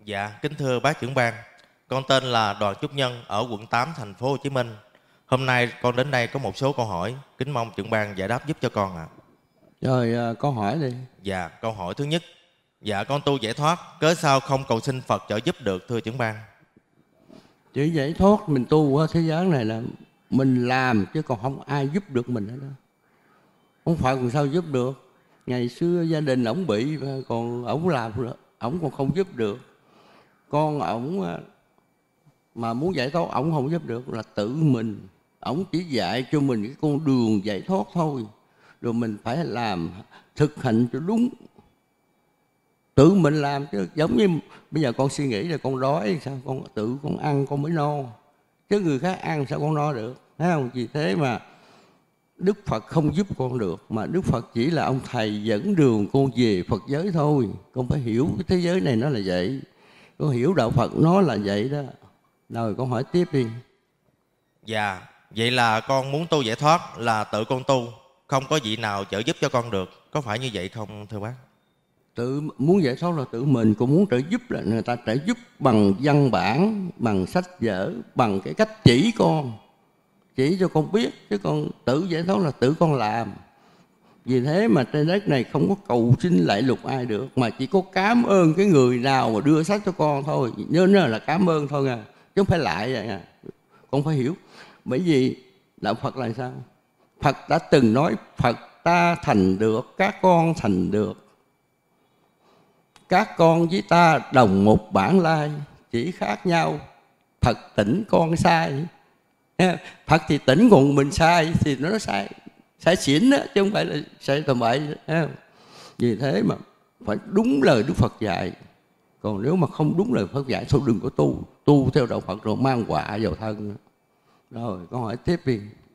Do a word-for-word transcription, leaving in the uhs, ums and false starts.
Dạ, kính thưa bác trưởng ban, con tên là Đoàn Chúc Nhân ở quận tám thành phố Hồ Chí Minh. Hôm nay con đến đây có một số câu hỏi, kính mong trưởng ban giải đáp giúp cho con ạ. À. Rồi à, câu hỏi đi. Dạ, câu hỏi thứ nhất. Dạ, con tu giải thoát, cớ sao không cầu xin Phật trợ giúp được thưa trưởng ban? Chữ giải thoát mình tu ở thế giới này là mình làm chứ còn không ai giúp được mình hết đó. Không phải còn sao giúp được. Ngày xưa gia đình ổng bị còn ổng làm, ổng còn không giúp được. Con ổng mà muốn giải thoát ổng không giúp được là tự mình. Ổng chỉ dạy cho mình cái con đường giải thoát thôi. Rồi mình phải làm thực hành cho đúng. Tự mình làm chứ giống như bây giờ con suy nghĩ là con đói sao con tự con ăn con mới no, chứ người khác ăn sao con no được, thấy không? Vì thế mà Đức Phật không giúp con được, mà Đức Phật chỉ là ông thầy dẫn đường con về Phật giới thôi. Con phải hiểu cái thế giới này nó là vậy, con hiểu đạo Phật nó là vậy đó. Rồi con hỏi tiếp đi. Dạ, vậy là con muốn tu giải thoát là tự con tu, không có vị nào trợ giúp cho con được, có phải như vậy không thưa bác? Tự muốn giải thoát là tự mình, cũng muốn trợ giúp là người ta trợ giúp bằng văn bản, bằng sách vở, bằng cái cách chỉ con, chỉ cho con biết, chứ con tự giải thoát là tự con làm. Vì thế mà trên đất này không có cầu xin lại lục ai được, mà chỉ có cảm ơn cái người nào mà đưa sách cho con thôi. Nhớ nó là cảm ơn thôi à, chứ không phải lại vậy à. Con phải hiểu. Bởi vì đạo Phật là sao? Phật đã từng nói Phật ta thành được, các con thành được. Các con với ta đồng một bản lai, chỉ khác nhau Phật tỉnh con sai. Phật thì tỉnh còn mình sai thì nó sai, sai xỉn đó, chứ không phải là sai tầm bậy. Vì thế mà phải đúng lời Đức Phật dạy. Còn nếu mà không đúng lời Phật dạy thôi đừng có tu. Tu theo đạo Phật rồi mang quả vào thân. Rồi con hỏi tiếp đi.